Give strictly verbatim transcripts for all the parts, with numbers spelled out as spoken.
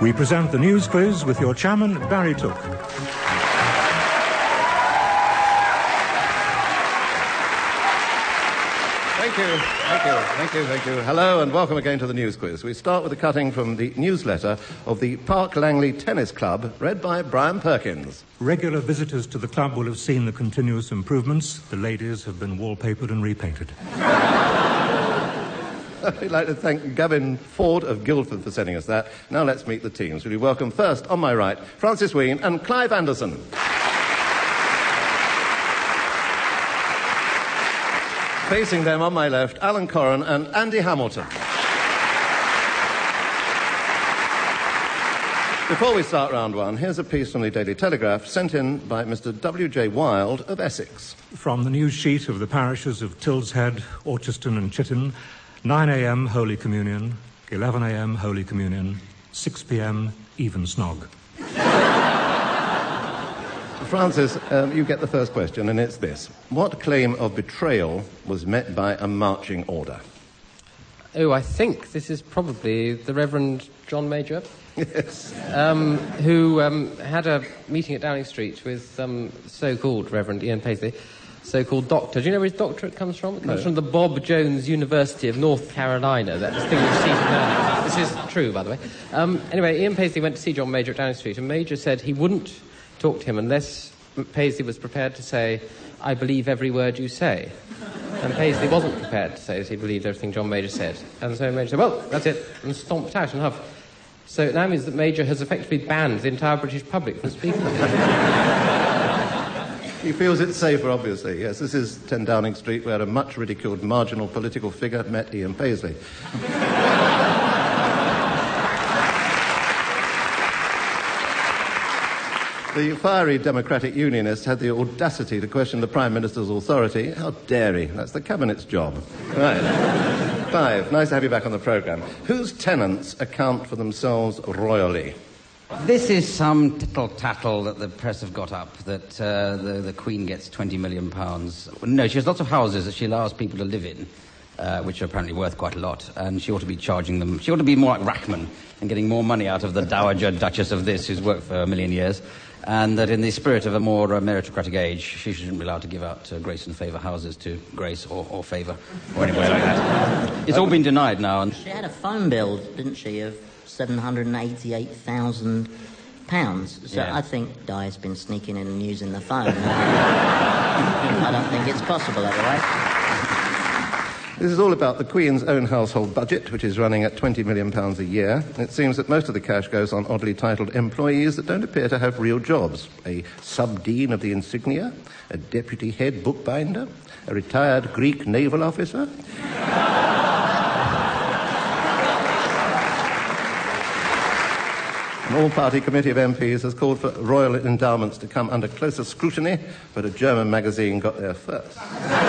We present the News Quiz with your chairman, Barry Took. Thank you, thank you, thank you, thank you. Hello and welcome again to the News Quiz. We start with a cutting from the newsletter of the Park Langley Tennis Club, read by Brian Perkins. Regular visitors to the club will have seen the continuous improvements. The ladies have been wallpapered and repainted. I'd like to thank Gavin Ford of Guildford for sending us that. Now let's meet the teams. Will you welcome first, on my right, Francis Wheen and Clive Anderson. Facing them on my left, Alan Corran and Andy Hamilton. Before we start round one, here's a piece from the Daily Telegraph sent in by Mister W J Wild of Essex. From the news sheet of the parishes of Tilshead, Orchiston and Chitton, nine a.m. Holy Communion, eleven a.m. Holy Communion, six p.m. Even Snog. Francis, um, you get the first question, and it's this. What claim of betrayal was met by a marching order? Oh, I think this is probably the Reverend John Major. Yes. Um, who um, had a meeting at Downing Street with some so-called Reverend Ian Paisley, so-called doctor. Do you know where his doctorate comes from? It comes no. from the Bob Jones University of North Carolina, that distinguished seat of learning. This is true, by the way. Um, anyway, Ian Paisley went to see John Major at Downing Street, and Major said he wouldn't talk to him unless Paisley was prepared to say, "I believe every word you say." And Paisley wasn't prepared to say that he believed everything John Major said. And so Major said, "Well, that's it," and stomped out and huffed. So it now means that Major has effectively banned the entire British public from speaking to him. He feels it's safer, obviously. Yes, this is ten Downing Street, where a much-ridiculed marginal political figure met Ian Paisley. The fiery Democratic Unionists had the audacity to question the Prime Minister's authority. How dare he? That's the Cabinet's job. Right. Clive, nice to have you back on the programme. Whose tenants account for themselves royally? This is some tittle-tattle that the press have got up, that uh, the, the Queen gets twenty million pounds. No, she has lots of houses that she allows people to live in, uh, which are apparently worth quite a lot, and she ought to be charging them. She ought to be more like Rackman and getting more money out of the Dowager Duchess of this, who's worked for a million years, and that in the spirit of a more uh, meritocratic age, she shouldn't be allowed to give out uh, Grace and Favour houses to Grace or, or Favour, or anywhere like that. It's all been denied now. And she had a phone bill, didn't she, of seven hundred eighty-eight thousand pounds. So yeah. I think Di's been sneaking in and using the phone. I don't think it's possible otherwise. This is all about the Queen's own household budget, which is running at twenty million pounds a year. It seems that most of the cash goes on oddly titled employees that don't appear to have real jobs. A sub-dean of the Insignia, a deputy head bookbinder, a retired Greek naval officer. An all-party committee of M Ps has called for royal endowments to come under closer scrutiny, but a German magazine got there first.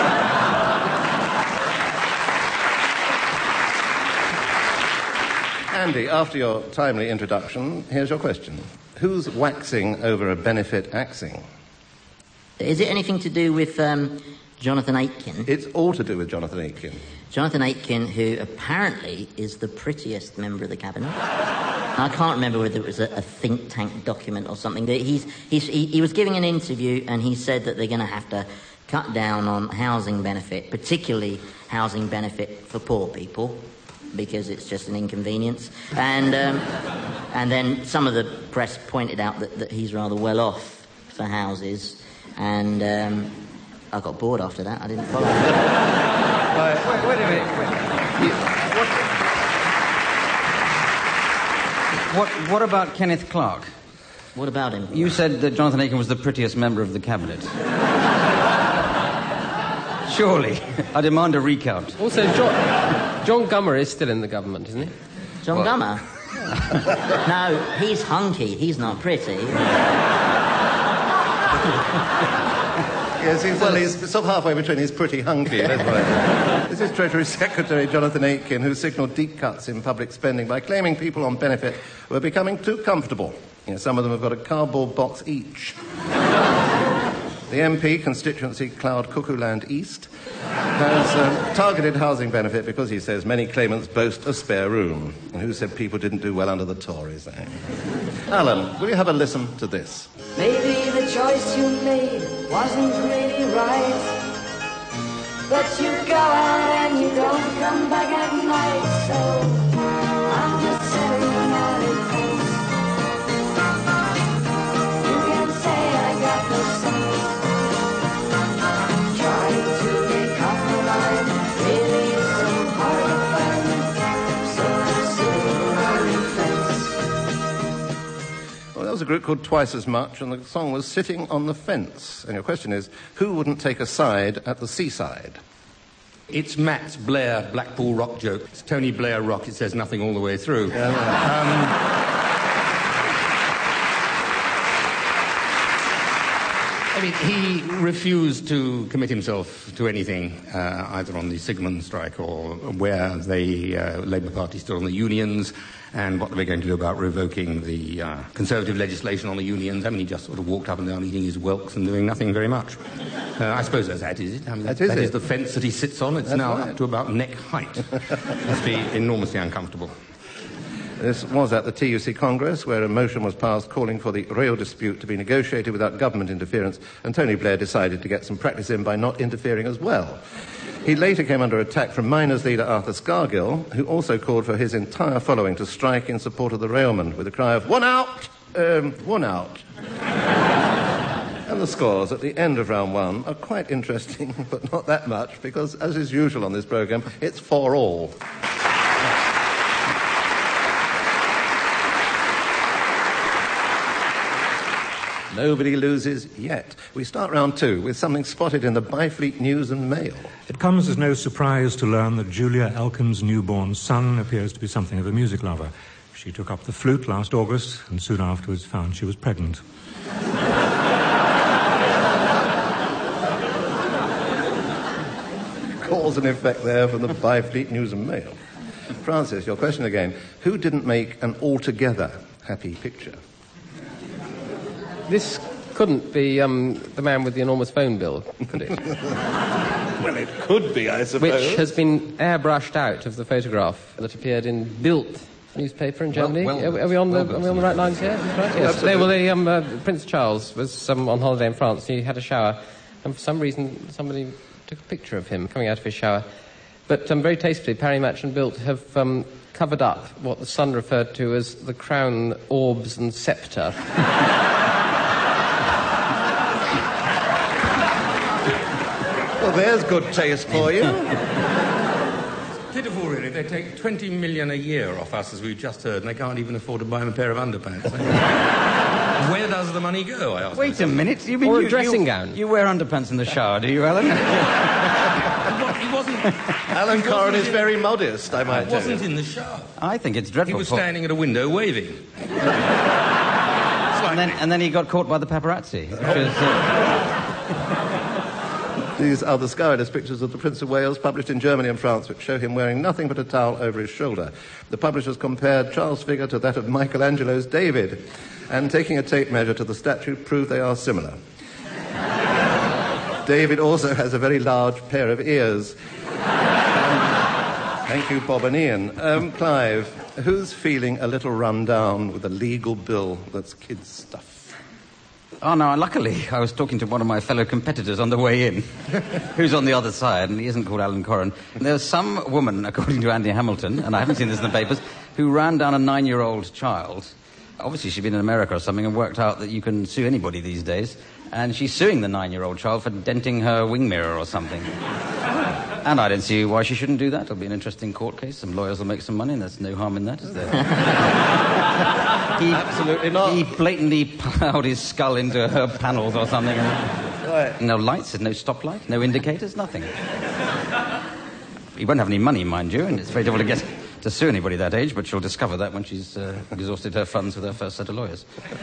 Andy, after your timely introduction, here's your question. Who's waxing over a benefit axing? Is it anything to do with um, Jonathan Aitken? It's all to do with Jonathan Aitken. Jonathan Aitken, who apparently is the prettiest member of the Cabinet. I can't remember whether it was a, a think tank document or something. He's, he's, he, he was giving an interview and he said that they're going to have to cut down on housing benefit, particularly housing benefit for poor people, because it's just an inconvenience. And um, and then some of the press pointed out that, that he's rather well off for houses. And um, I got bored after that. I didn't follow him. Wait, wait, wait a minute. Wait. What, what, what about Kenneth Clarke? What about him? You said that Jonathan Aitken was the prettiest member of the Cabinet. Surely. I demand a recount. Also, John, John Gummer is still in the government, isn't he? John what? Gummer? No, he's hunky. He's not pretty. Yes, he's, well, he's sort of halfway between he's pretty hunky. This is Treasury Secretary Jonathan Aitken, who signalled deep cuts in public spending by claiming people on benefit were becoming too comfortable. You know, some of them have got a cardboard box each. The M P constituency Cloud Cuckoo Land East has a targeted housing benefit because he says many claimants boast a spare room. And who said people didn't do well under the Tories, eh? Alan, will you have a listen to this? Maybe the choice you made wasn't really right, but you go out and you don't come back at night, so I'm just sitting at it close. You can say I got no sense, trying to make up my mind really isn't hard to find, so I'm sitting on the fence. Well, there was a group called Twice as Much, and the song was Sitting on the Fence. And your question is, who wouldn't take a side at the seaside? It's Matt's Blair Blackpool rock joke. It's Tony Blair rock. It says nothing all the way through. Yeah, yeah. Um, I mean, he refused to commit himself to anything, uh, either on the Sigmund strike or where the uh, Labour Party stood on the unions, and what they were going to do about revoking the uh, Conservative legislation on the unions. I mean, he just sort of walked up and down eating his whelks and doing nothing very much. Uh, I suppose that's that, is it? I mean, that that, is, that it. is the fence that he sits on. It's That's now right. up to about neck height. Must be enormously uncomfortable. This was at the T U C Congress, where a motion was passed calling for the rail dispute to be negotiated without government interference, and Tony Blair decided to get some practice in by not interfering as well. He later came under attack from miners' leader Arthur Scargill, who also called for his entire following to strike in support of the railmen, with a cry of, "One out! Um, one out!" And the scores at the end of round one are quite interesting, but not that much, because, as is usual on this programme, it's four all. Nobody loses yet. We start round two with something spotted in the Byfleet News and Mail. It comes as no surprise to learn that Julia Elkins' newborn son appears to be something of a music lover. She took up the flute last August and soon afterwards found she was pregnant. Cause and effect there from the Byfleet News and Mail. Francis, your question again. Who didn't make an altogether happy picture? This couldn't be um, the man with the enormous phone bill, could it? Well, it could be, I suppose. Which has been airbrushed out of the photograph that appeared in Bild newspaper in Germany. Well, well, are, are we on the well, are we on the right lines here? Is that right? Yes. They, well, they, um, uh, Prince Charles was um, on holiday in France. He had a shower, and for some reason, somebody took a picture of him coming out of his shower. But um, very tastefully, Parry Match and Bild have um, covered up what the Sun referred to as the crown, orbs, and sceptre. Well, there's good taste for you. Pitiful, really. They take twenty million a year off us, as we've just heard, and they can't even afford to buy them a pair of underpants. Where does the money go, I ask Wait myself. a minute. You mean Or a you, dressing you, gown. You wear underpants in the shower, do you, Alan? He wasn't, Alan he Corrin wasn't is in- very modest, I might he tell wasn't you. in the shower. I think it's He dreadful. was for- standing at a window waving. and, then, and then he got caught by the paparazzi. Which is, uh, These are the scurrilous pictures of the Prince of Wales published in Germany and France, which show him wearing nothing but a towel over his shoulder. The publishers compared Charles' figure to that of Michelangelo's David, and taking a tape measure to the statue, proved they are similar. David also has a very large pair of ears. Thank you, Bob and Ian. Um, Clive, who's feeling a little run down with a legal bill that's kids' stuff? oh, no, luckily, I was talking to one of my fellow competitors on the way in, who's on the other side, and he isn't called Alan Corrin. There's some woman, according to Andy Hamilton, and I haven't seen this in the papers, who ran down a nine-year-old child. Obviously, she'd been in America or something and worked out that you can sue anybody these days. And she's suing the nine-year-old child for denting her wing mirror or something. And I don't see why she shouldn't do that. It'll be an interesting court case. Some lawyers will make some money, and there's no harm in that, is there? he, Absolutely not. He blatantly ploughed his skull into her panels or something. Right. No lights, no stoplight, no indicators, nothing. He won't have any money, mind you, and it's very difficult to get to sue anybody that age, but she'll discover that when she's uh, exhausted her funds with her first set of lawyers.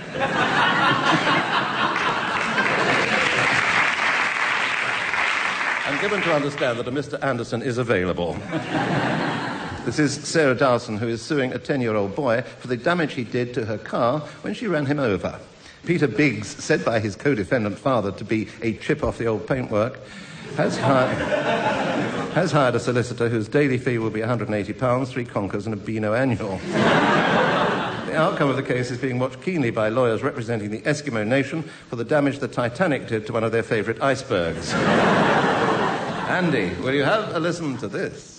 I'm given to understand that a Mister Anderson is available. This is Sarah Dawson, who is suing a ten-year-old boy for the damage he did to her car when she ran him over. Peter Biggs, said by his co-defendant father to be a chip off the old paintwork, has hired, has hired a solicitor whose daily fee will be one hundred eighty pounds, three conkers and a Beano annual. The outcome of the case is being watched keenly by lawyers representing the Eskimo nation for the damage the Titanic did to one of their favourite icebergs. Andy, will you have a listen to this?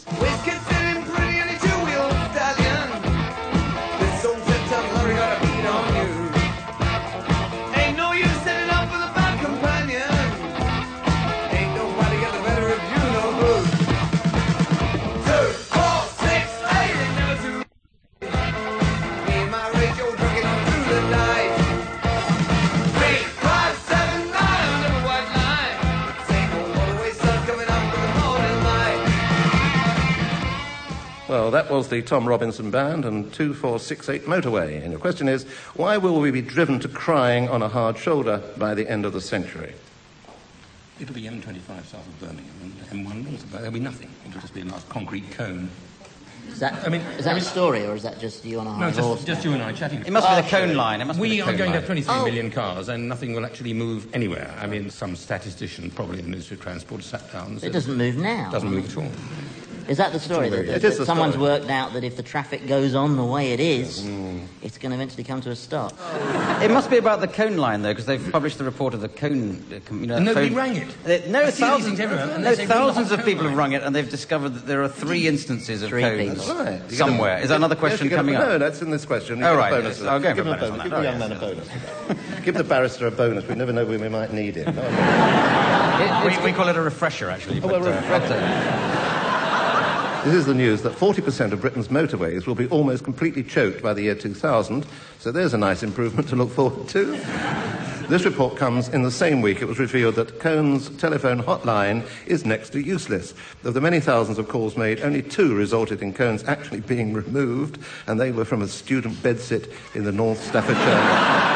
Well, that was the Tom Robinson Band and two four six eight Motorway. And your question is, why will we be driven to crying on a hard shoulder by the end of the century? It'll be M twenty-five south of Birmingham and M one north, but there'll be nothing. It'll just be a nice concrete cone. Is that, I mean, is that I mean, a story, or is that just you on a high no, just, horse? just you and I chatting. It must Oh, be the cone line. It must we be the are cone going to line. have twenty-three Oh. million cars, and nothing will actually move anywhere. I mean, some statistician, probably the Ministry of Transport, sat down and said... It doesn't move now. It doesn't move at all. Is that the story? That, that, It is that the someone's story. worked out that if the traffic goes on the way it is, mm. it's going to eventually come to a stop. It must be about the cone line, though, because they've published the report of the cone... uh, com- You know, And nobody phone- rang it. They- no, I see these thousands, things everywhere, and no, they say, thousands "Well, of people cone have line." rung it, and they've discovered that there are three instances of Three cones people. Right. You somewhere. get a- Is that another yes, question you get a- coming no, up? No, that's in this question. You Oh, get right, a bonus. yes. I'll go for Give a him bonus on that. Give the Oh, young yes, man a yes. bonus. Give the barrister a bonus. We never know when we might need him. we, we call it a refresher, actually. Oh, but, a uh, refresher. This is the news that forty percent of Britain's motorways will be almost completely choked by the year two thousand, so there's a nice improvement to look forward to. This report comes in the same week it was revealed that Cone's telephone hotline is next to useless. Of the many thousands of calls made, only two resulted in Cone's actually being removed, and they were from a student bedsit in the North Staffordshire.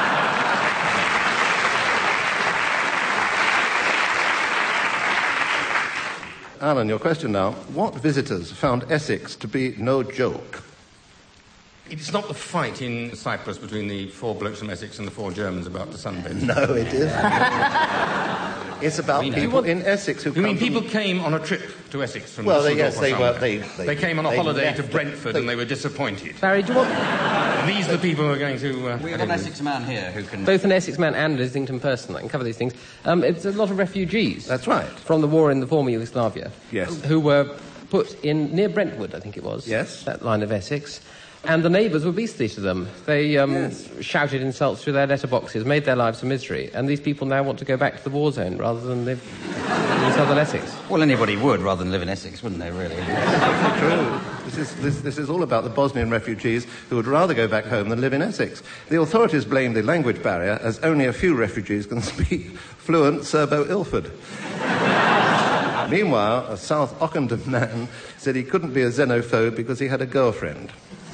Alan, your question now. What visitors found Essex to be no joke? It's not the fight in Cyprus between the four blokes from Essex and the four Germans about the sunbeds. No, it isn't. It's about people in Essex who You come mean people from... came on a trip to Essex from Well, they, Düsseldorf yes, or they somewhere? were... They, they, They came on a they holiday left to it. Brentford They- and they were disappointed. Barry, do you want These are the people who are going to... Uh, We have an Essex man here who can... both an Essex man and an Islington person that can cover these things? Um, it's a lot of refugees. That's right. From the war in the former Yugoslavia. Yes. Who were put in near Brentwood, I think it was. Yes. That line of Essex. And the neighbours were beastly to them. They um, Yes. shouted insults through their letterboxes, made their lives a misery, and these people now want to go back to the war zone rather than live in southern Essex. Well, anybody would rather than live in Essex, wouldn't they, really? True. This is, this, this is all about the Bosnian refugees who would rather go back home than live in Essex. The authorities blame the language barrier, as only a few refugees can speak fluent Serbo-Ilford. Meanwhile, a South Ockendon man said he couldn't be a xenophobe because he had a girlfriend.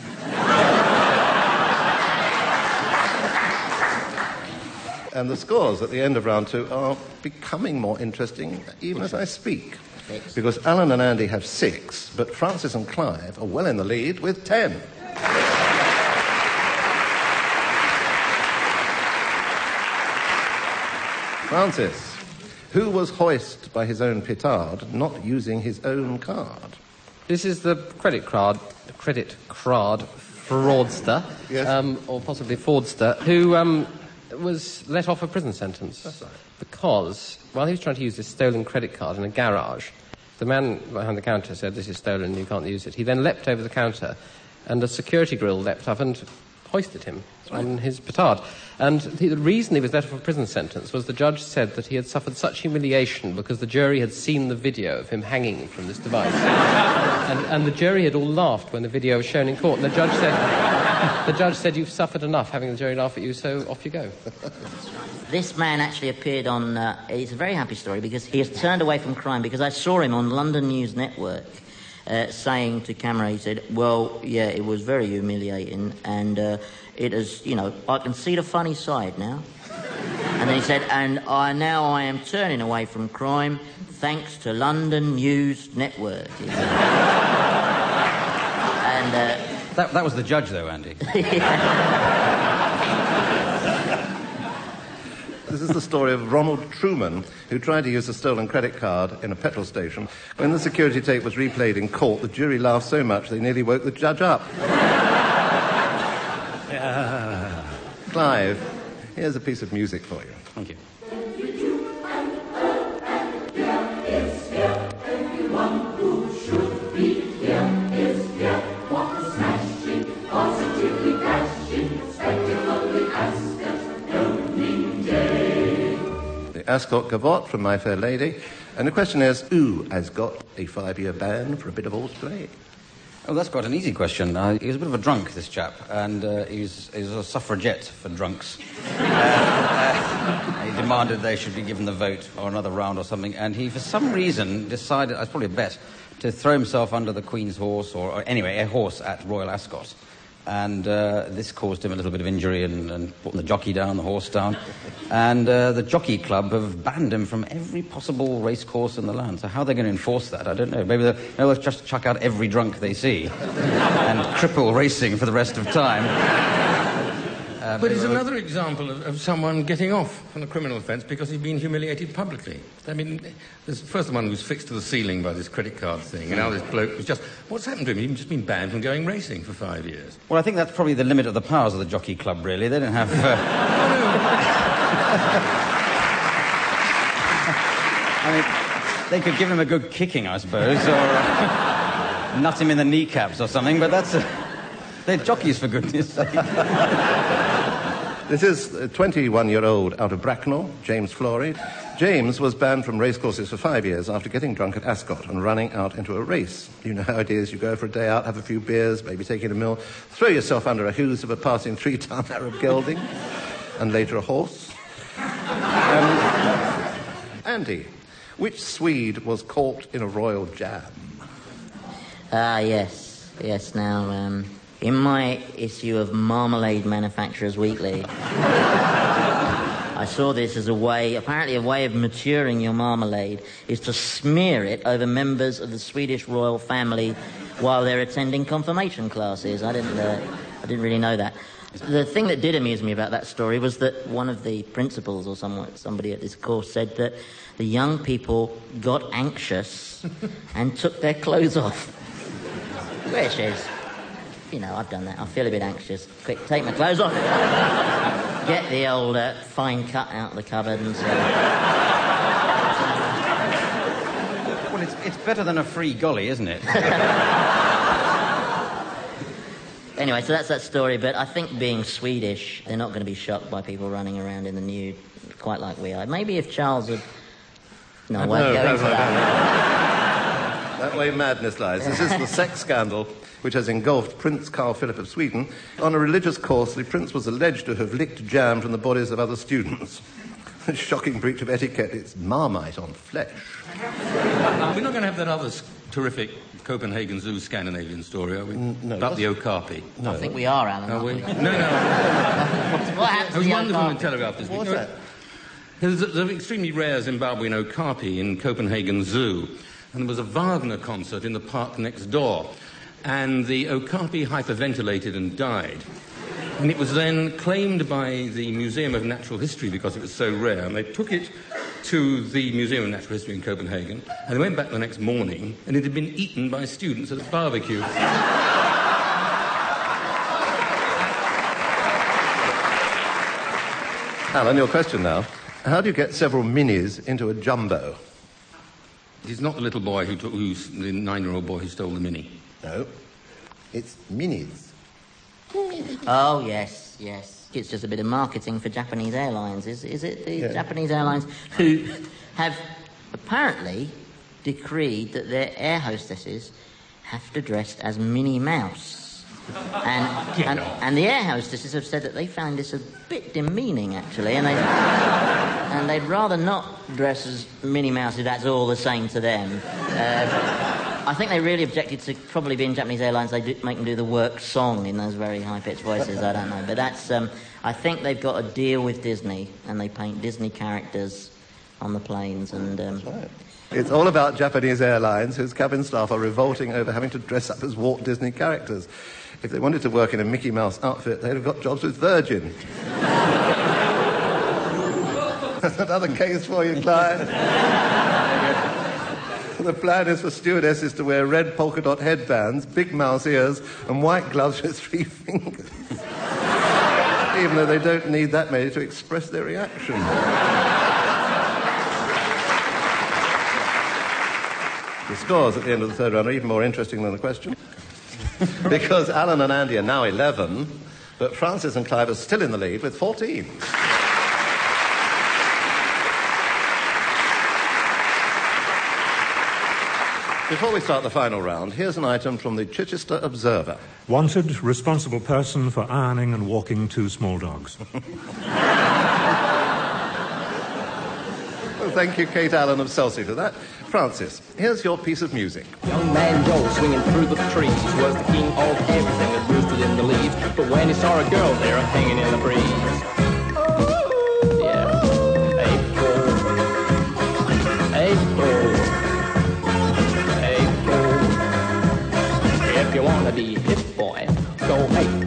And the scores at the end of round two are becoming more interesting even as I speak. Six. Because Alan and Andy have six, but Francis and Clive are well in the lead with ten. Francis, who was hoist by his own petard, not using his own card? This is the credit card, credit card fraudster, Yes. um, or possibly fraudster, who um, was let off a prison sentence. That's right. Because while he was trying to use this stolen credit card in a garage, the man behind the counter said, "This is stolen, you can't use it." He then leapt over the counter, and a security grill leapt up and hoisted him on his petard. And the, the reason he was let off a prison sentence was the judge said that he had suffered such humiliation because the jury had seen the video of him hanging from this device. and, and the jury had all laughed when the video was shown in court. And the judge said, the judge said, "You've suffered enough having the jury laugh at you, so off you go." This man actually appeared on... Uh, it's a very happy story because he has turned away from crime, because I saw him on London News Network uh, saying to camera, he said, "Well, yeah, it was very humiliating, and uh, it is, you know, I can see the funny side now." And then he said, "And I now I am turning away from crime thanks to London News Network." He said. And... Uh, That, that was the judge, though, Andy. This is the story of Ronald Truman, who tried to use a stolen credit card in a petrol station. When the security tape was replayed in court, the jury laughed so much they nearly woke the judge up. Yeah. Clive, here's a piece of music for you. Thank you. Ascot Gavotte from My Fair Lady. And the question is, who has got a five-year ban for a bit of horseplay? Oh, that's quite an easy question. Uh, he was a bit of a drunk, this chap, and uh, he, was, he was a suffragette for drunks. uh, uh, he demanded they should be given the vote or another round or something, and he, for some reason, decided, it's probably a bet, to throw himself under the Queen's horse, or, or anyway, a horse at Royal Ascot. And uh, this caused him a little bit of injury and, and put the jockey down, the horse down. And uh, the Jockey Club have banned him from every possible race course in the land. So how they're going to enforce that, I don't know. Maybe they'll, maybe they'll just chuck out every drunk they see and cripple racing for the rest of time. Uh, but it's another example of, of someone getting off on a criminal offence because he's been humiliated publicly. I mean, the first one was fixed to the ceiling by this credit card thing, and now this bloke was just... What's happened to him? He's just been banned from going racing for five years. Well, I think that's probably the limit of the powers of the Jockey Club, really. They don't have... Uh... I mean, they could give him a good kicking, I suppose, or uh, nut him in the kneecaps or something, but that's... Uh... They're jockeys, for goodness sake. This is a twenty-one-year-old out of Bracknell, James Flory. James was banned from racecourses for five years after getting drunk at Ascot and running out into a race. You know how it is. You go for a day out, have a few beers, maybe take in a meal, throw yourself under a hooves of a passing three-ton Arab gelding, and later a horse. Um, Andy, which Swede was caught in a royal jam? Ah, uh, yes. Yes, now, um... in my issue of Marmalade Manufacturers Weekly, I saw this as a way, apparently a way of maturing your marmalade is to smear it over members of the Swedish royal family while they're attending confirmation classes. I didn't, uh, I didn't really know that. The thing that did amuse me about that story was that one of the principals or someone, somebody at this course said that the young people got anxious and took their clothes off. Which is... you know, I've done that. I feel a bit anxious. Quick, take my clothes off. Get the old uh, fine cut out of the cupboard and so... Well, it's, it's better than a free golly, isn't it? Anyway, so that's that story, but I think being Swedish, they're not going to be shocked by people running around in the nude quite like we are. Maybe if Charles had... No, I won't go into that. That way madness lies. This is the sex scandal which has engulfed Prince Carl Philip of Sweden. On a religious course, the prince was alleged to have licked jam from the bodies of other students. A shocking breach of etiquette. It's Marmite on flesh. We're not going to have that other terrific Copenhagen Zoo Scandinavian story, are we? No. About the Okapi. No. I think we are, Alan. Are we? we? No, no. What happened It was to the wonderful in Okapi? Telegraph this week. What's No, that? There's an extremely rare Zimbabwean okapi in Copenhagen Zoo, and there was a Wagner concert in the park next door, and the okapi hyperventilated and died. And it was then claimed by the Museum of Natural History because it was so rare, and they took it to the Museum of Natural History in Copenhagen, and they went back the next morning, and it had been eaten by students at a barbecue. Alan, your question now. How do you get several minis into a jumbo? He's not the little boy who took, who's the nine-year-old boy who stole the Mini. No. It's minis. Oh, yes, yes. It's just a bit of marketing for Japanese Airlines, is, is it? The Yeah. Japanese Airlines who have apparently decreed that their air hostesses have to dress as Minnie Mouse. And, and, and the air hostesses have said that they found this a bit demeaning, actually, and, they, and they'd rather not dress as Minnie Mouse if that's all the same to them. Uh, I think they really objected to probably being Japanese Airlines. They do, make them do the work song in those very high-pitched voices. I don't know, but that's. Um, I think they've got a deal with Disney, and they paint Disney characters on the planes. And um, That's right. It's all about Japanese Airlines, whose cabin staff are revolting over having to dress up as Walt Disney characters. If they wanted to work in a Mickey Mouse outfit, they'd have got jobs with Virgin. Another case for you, Clive. The plan is for stewardesses to wear red polka dot headbands, big mouse ears, and white gloves with three fingers. Even though they don't need that many to express their reaction. The scores at the end of the third round are even more interesting than the question. Because Alan and Andy are now eleven, but Francis and Clive are still in the lead with fourteen. Before we start the final round, here's an item from the Chichester Observer. Wanted, responsible person for ironing and walking two small dogs. Well, thank you, Kate Allen of Selsey, for that. Francis, here's your piece of music. Young man Joe swinging through the trees was the king of everything that roosted in the leaves. But when he saw a girl there hanging in the breeze, yeah, April, April, April. If you want to be hip boy, go hey.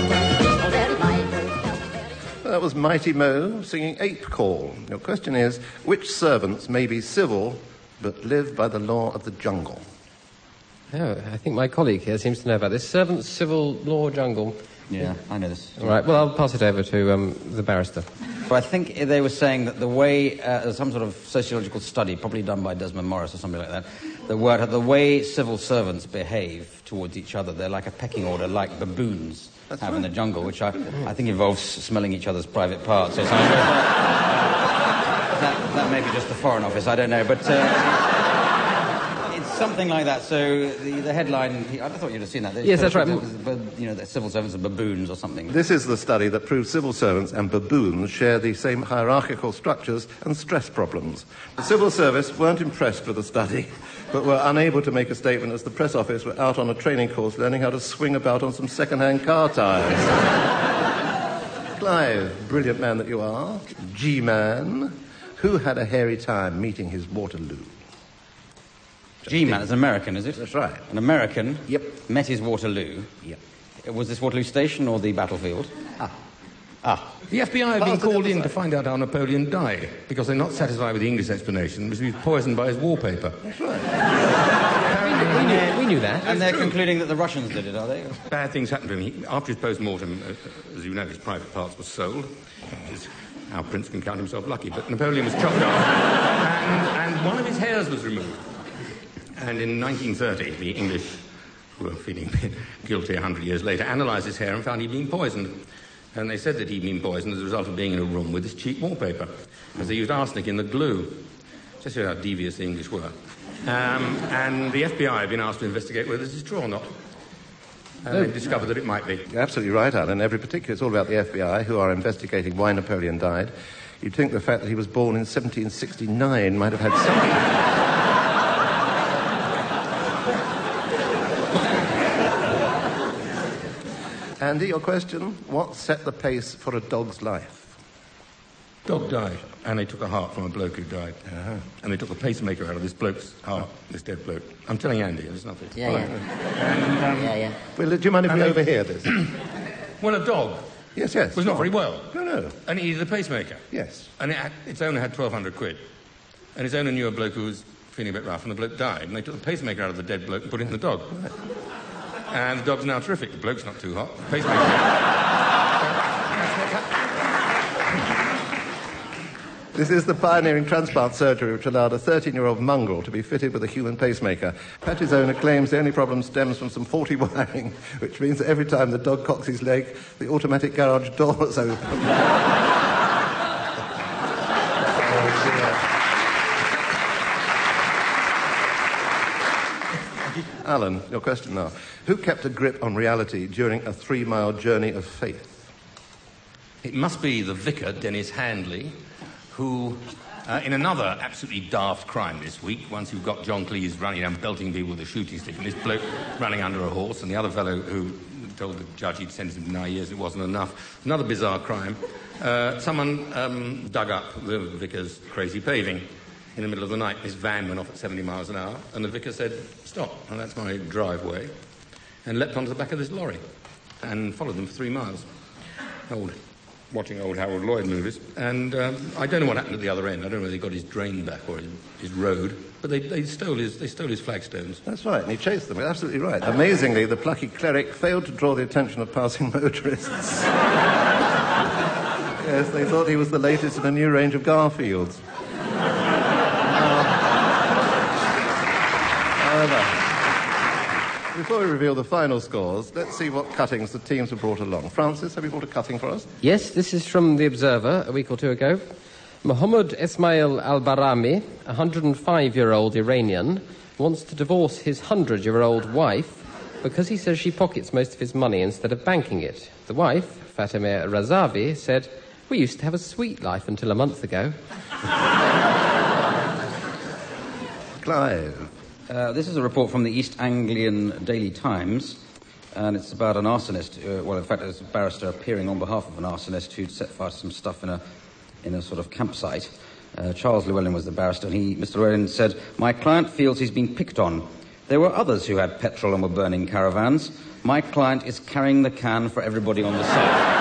That was Mighty Mo singing Ape Call. Your question is, which servants may be civil but live by the law of the jungle? Oh, I think my colleague here seems to know about this. Servants, civil, law, jungle. Yeah, I know this. All right, well, I'll pass it over to um, the barrister. But I think they were saying that the way, uh, some sort of sociological study, probably done by Desmond Morris or something like that, the word, the way civil servants behave towards each other, they're like a pecking order, like baboons That's have right. in the jungle, which I, I think involves smelling each other's private parts or something. that, that may be just the Foreign Office, I don't know, but uh, it's something like that. So the, the headline, I thought you'd have seen that. Yes, that's right. But, you know, the civil servants are baboons or something. This is the study that proves civil servants and baboons share the same hierarchical structures and stress problems. The civil service weren't impressed with the study, but were unable to make a statement as the press office were out on a training course learning how to swing about on some second-hand car tyres. Clive, brilliant man that you are, G-man, who had a hairy time meeting his Waterloo? G-man is an American, is it? That's right. An American Yep. met his Waterloo. Yep. Was this Waterloo Station or the battlefield? Ah. Ah. The F B I have been called in to find out how Napoleon died because they're not satisfied with the English explanation, because he was poisoned by his wallpaper. That's right. We knew, we knew that. And they're concluding that the Russians did it, are they? Bad things happened to him. He, after his post-mortem, uh, as you know, his private parts were sold, which is how Prince can count himself lucky. But Napoleon was chopped off, and, and one of his hairs was removed. And in nineteen thirty, the English, who were feeling guilty a hundred years later, analysed his hair and found he'd been poisoned. And they said that he'd been poisoned as a result of being in a room with this cheap wallpaper, because they used arsenic in the glue. Just shows how devious the English were. Um, and the F B I have been asked to investigate whether this is true or not. And they've discovered that it might be. You're absolutely right, Alan. Every particular, it's all about the F B I, who are investigating why Napoleon died. You'd think the fact that he was born in seventeen sixty-nine might have had something... Andy, your question? What set the pace for a dog's life? Dog died, and they took a heart from a bloke who died. Uh-huh. And they took a pacemaker out of this bloke's heart, this dead bloke. I'm telling Andy, there's nothing. Yeah, yeah. And, um, Yeah, yeah. Well, do you mind if we they- overhear this? Well, a dog Yes, yes. was not very well. No, no. And it needed a pacemaker. Yes. And it had, its owner had twelve hundred quid. And its owner knew a bloke who was feeling a bit rough, and the bloke died. And they took the pacemaker out of the dead bloke and put it in the dog. Right. And the dog's now terrific. The bloke's not too hot. The pacemaker... This is the pioneering transplant surgery which allowed a thirteen-year-old mongrel to be fitted with a human pacemaker. Patty's owner claims the only problem stems from some faulty wiring, which means that every time the dog cocks his leg, the automatic garage door is open. Alan, your question now. Who kept a grip on reality during a three-mile journey of faith? It must be the vicar, Dennis Handley, who, uh, in another absolutely daft crime this week, once you've got John Cleese running and belting people with a shooting stick, and this bloke running under a horse, and the other fellow who told the judge he'd sentence him to nine years, it wasn't enough. Another bizarre crime. Uh, someone um, dug up the vicar's crazy paving in the middle of the night. His van went off at seventy miles an hour, and the vicar said, "Stop, and that's my driveway," and leapt onto the back of this lorry and followed them for three miles. Old watching old Harold Lloyd movies, and um, I don't know what happened at the other end. I don't know whether he got his drain back or his, his road, but they, they stole his they stole his flagstones. That's right, and he chased them. Absolutely right. Amazingly, the plucky cleric failed to draw the attention of passing motorists. Yes, they thought he was the latest in a new range of Garfields. However, before we reveal the final scores, let's see what cuttings the teams have brought along. Francis, have you brought a cutting for us? Yes, this is from The Observer a week or two ago. Mohammed Ismail al-Barami, a one hundred five-year-old Iranian, wants to divorce his one hundred-year-old wife because he says she pockets most of his money instead of banking it. The wife, Fatemeh Razavi, said, "We used to have a sweet life until a month ago." Clive. Uh, this is a report from the East Anglian Daily Times, and it's about an arsonist. Uh, well, in fact, it's a barrister appearing on behalf of an arsonist who'd set fire to some stuff in a in a sort of campsite. Uh, Charles Llewellyn was the barrister, and he, Mister Llewellyn said, "My client feels he's been picked on. There were others who had petrol and were burning caravans. My client is carrying the can for everybody on the site."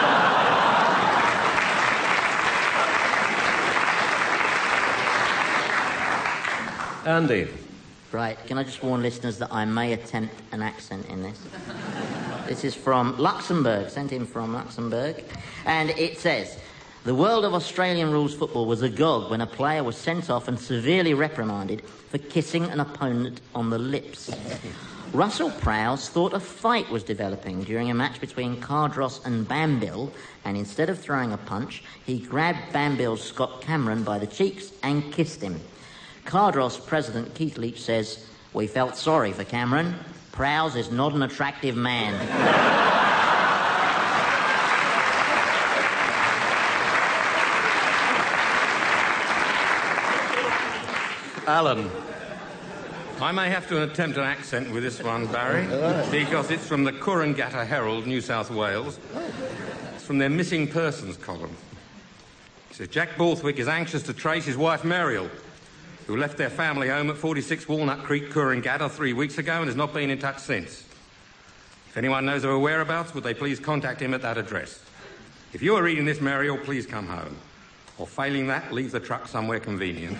Andy. Right, can I just warn listeners that I may attempt an accent in this? This is from Luxembourg, sent in from Luxembourg, and it says, "The world of Australian rules football was agog when a player was sent off and severely reprimanded for kissing an opponent on the lips. Russell Prowse thought a fight was developing during a match between Cardross and Bambill, and instead of throwing a punch, he grabbed Bambill's Scott Cameron by the cheeks and kissed him. Cardross president Keith Leach says, 'We felt sorry for Cameron. Prowse is not an attractive man.'" Alan. I may have to attempt an accent with this one, Barry, because it's from the Coolangatta Herald, New South Wales. It's from their missing persons column. It says, "Jack Borthwick is anxious to trace his wife Mariel, who left their family home at forty-six Walnut Creek, Coolangatta, three weeks ago and has not been in touch since. If anyone knows of her whereabouts, would they please contact him at that address. If you are reading this, Mariel, please come home. Or failing that, leave the truck somewhere convenient."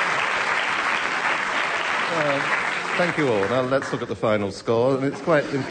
Thank you all. Now let's look at the final score, and it's quite